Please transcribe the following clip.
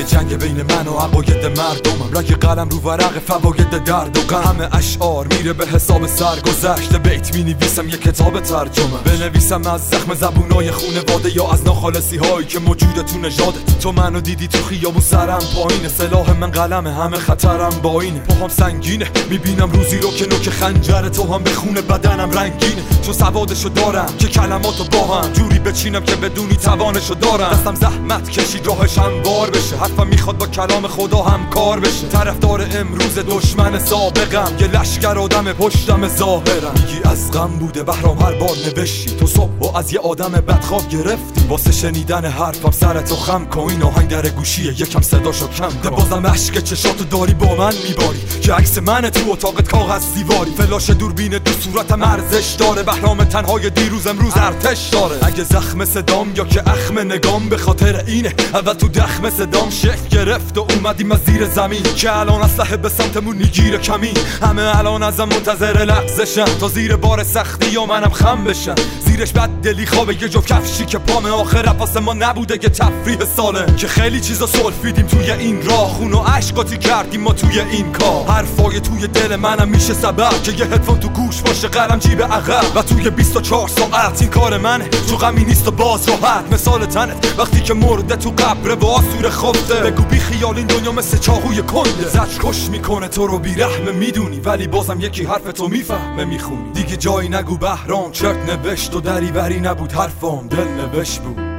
یه جنگ بین من و عقاید مردمم، رگ قلم رو ورق فواید درد و غم. همه اشعار میره به حساب سرگذشت، بیت می نویسم یه کتاب ترجمه. بنویسم از زخم زبونای خونواده یا از ناخالصی هایی که موجوده تو نژادت. تو منو دیدی تو خیابون سرم پایینه، سلاح من قلمه، همه خطرم با اینه. پاهم سنگینه میبینم روزی رو که نوک خنجر تو هم به خون بدنم رنگینه. چون سوادشو دارم که کلماتو با هم جوری بچینم که بدونی توانشو دارم. دستم زحمت کشید راهش هموار بشه، حرفم میخواد با کلام خدا هم کار بشه. طرفدار امروز دشمن سابقم، یه لشکر آدم پشتم ظاهرم. میگی از غم بوده بهرام هر بار نوشتی، تو صبح از یه آدم بدخواب گرفتی. واسه شنیدن حرفم سرتو خم کن، این آهنگ در گوشیه یکم صداشو کم کن. بازم عشق چشاتو داری با من میباری که عکس من تو اتاقت کاغذ دیواری. فلاش دوربین تو صورتم ارزش داره، بهرام تنهای دیروز امروز ارتش داره. اگه زخم صدام یا که اخم نگام به خاطر اینه، اول تو دخم صدام شکل گرفت و اومدیم از زیر زمین که الان اسلحه به سمتمون میگیره کمین. همه الان ازم منتظر لغزشن تا زیر بار سختی یا منم خم بشن. زیرش بد دلی خوابه یه جفت کفشی که پام آخر رفاس ما نبوده که تفریح ساله. که خیلی چیزا سلفیدیم توی این راه، خون و عشقاتی کردیم ما توی این کار. حرفای توی دل منم میشه سبب که یه هدفون تو گوش باشه قلم جیب عقب. و توی 24 ساعت این کار منه، تو غمی نیست و باز راحت مثال تنت وقتی که مرده تو قبر و آسور خفته. بگو بی خیال این دنیا مثل چاقوی کنده، زج کش میکنه تو رو بی رحمه میدونی، ولی بازم یکی حرف تو میفهمه میخونی. دیگه جایی نگو بهرام چرت نوشت و دری بری نبود، حرفام دل نوشت بود.